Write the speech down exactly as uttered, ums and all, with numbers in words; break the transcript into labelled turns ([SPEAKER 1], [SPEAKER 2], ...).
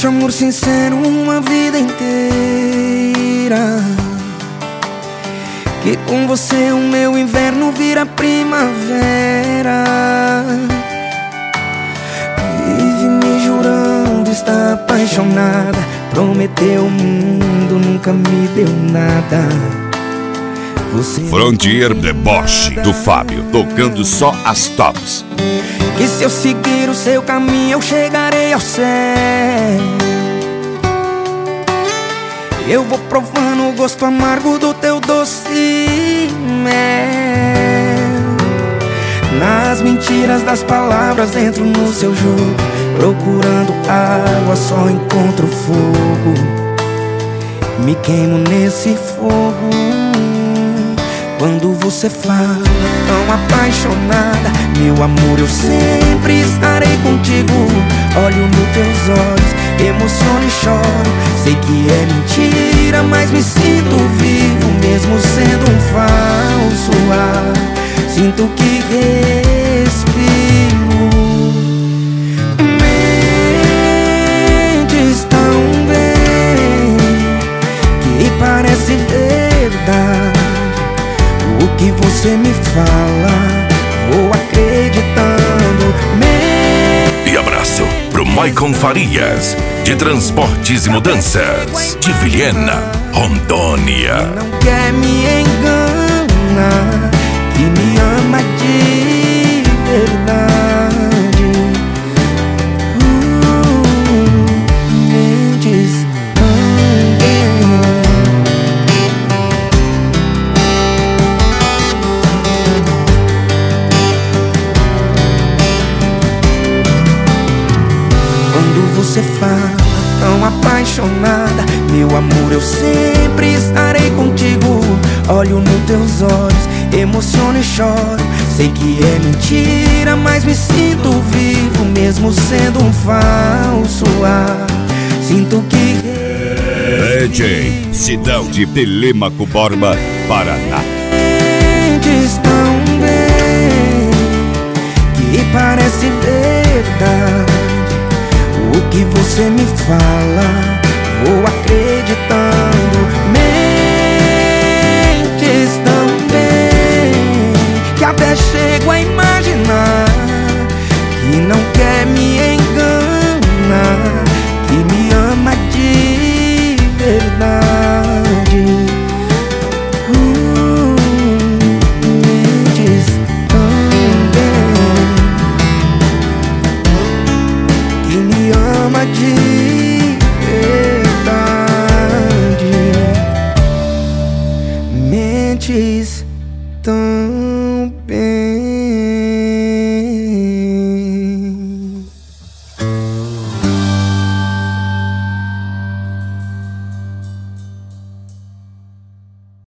[SPEAKER 1] nosso amor sincero uma vida inteira, que com você o meu inverno vira primavera. Vive me jurando estar apaixonada, prometeu o mundo, nunca me deu nada. Você
[SPEAKER 2] Frontier Deboche do Fábio, tocando só as tops.
[SPEAKER 1] que se eu seguir o seu caminho eu chegarei ao céu. Eu vou provando o gosto amargo do teu doce mel. Nas mentiras das palavras entro no seu jogo, procurando água só encontro fogo. Me queimo nesse fogo quando você fala tão apaixonada. Meu amor, eu sempre estarei contigo. Olho nos teus olhos, emociono e choro. Sei que é mentira, mas me sinto vivo, mesmo sendo um falso ar. Sinto que respiro. Mentes tão bem que parece verdade. O que você me fala, vou acreditando.
[SPEAKER 2] E abraço pro Maicon Farias, de Transportes e Mudanças, de Vilhena, Rondônia.
[SPEAKER 1] Não quer me enganar, que me ama de verdade. uh, Mentes também. Quando você fala tão apaixonada, meu amor, eu sempre estarei contigo. Olho nos teus olhos, emociono e choro. Sei que é mentira, mas me sinto vivo, mesmo sendo um falso ar. Sinto que
[SPEAKER 2] D J Sidão de Telêmaco Borba, Paraná.
[SPEAKER 1] mentes tão bem que parece verdade. O que você me fala, vou acreditando.